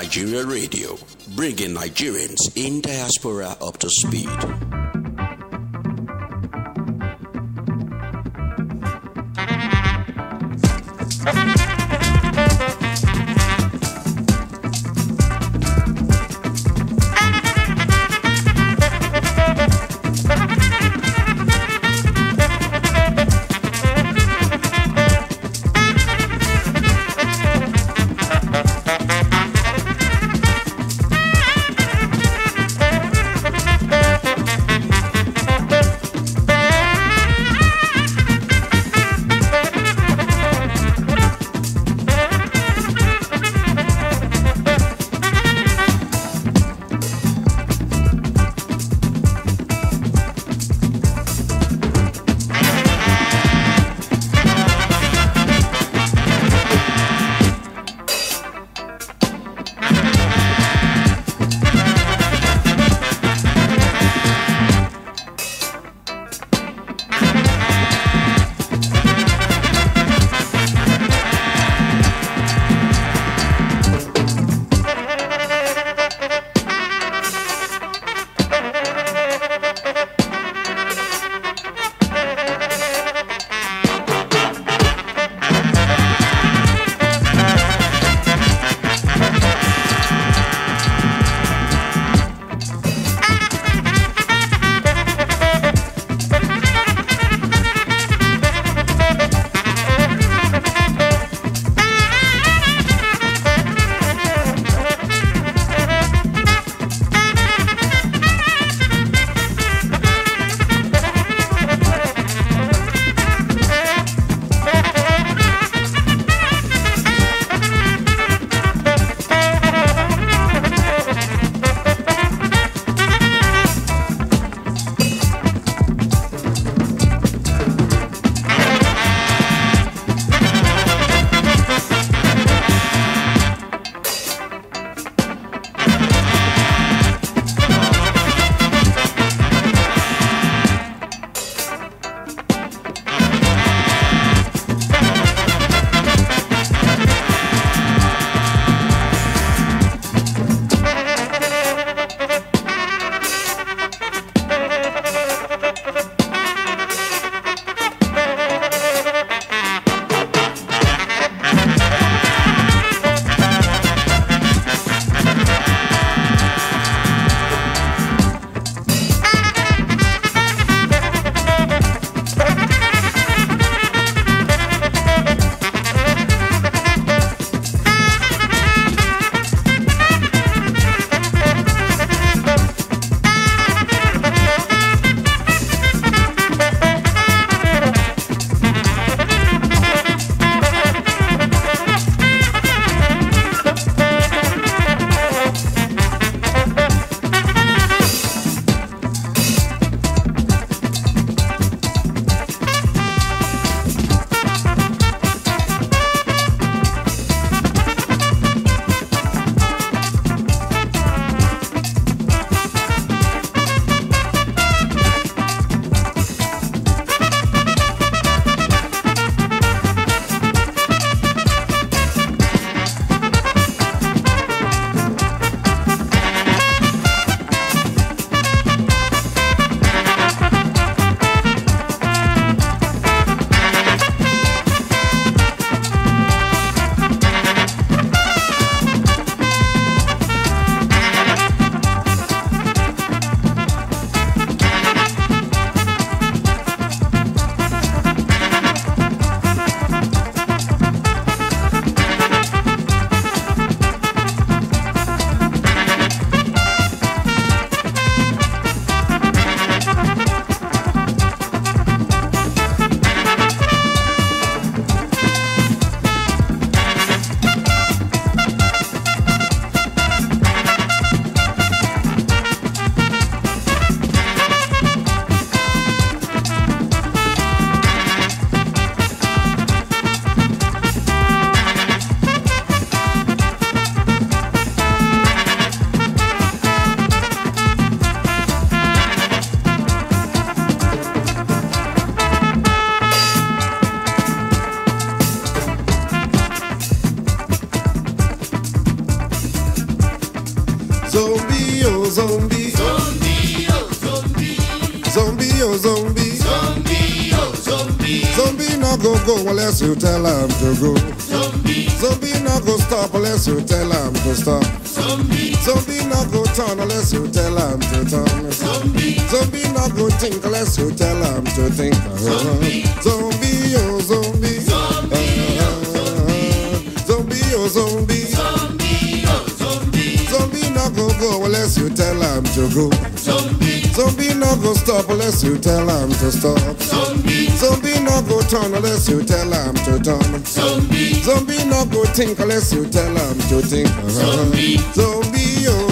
Nigeria Radio, bringing Nigerians in diaspora up to speed. Zombie, oh zombie. Zombie, oh zombie. Zombie not go unless you tell him to go. Zombie, Zombie not go stop unless you tell him to stop. zombie, Zombie not go turn unless you tell him to turn. zombie, Zombie not go think unless you tell him to think. Zombie. Zombie, oh zombie. zombie, oh zombie. Zombie, oh zombie. Zombie, oh zombie. Zombie not go unless you tell him to go. Zombie, Zombie not go stop unless you tell him to stop. zombie, Zombie not go turn unless you tell him to turn. zombie, Zombie not go think unless you tell him to think. Zombie. Zombie, oh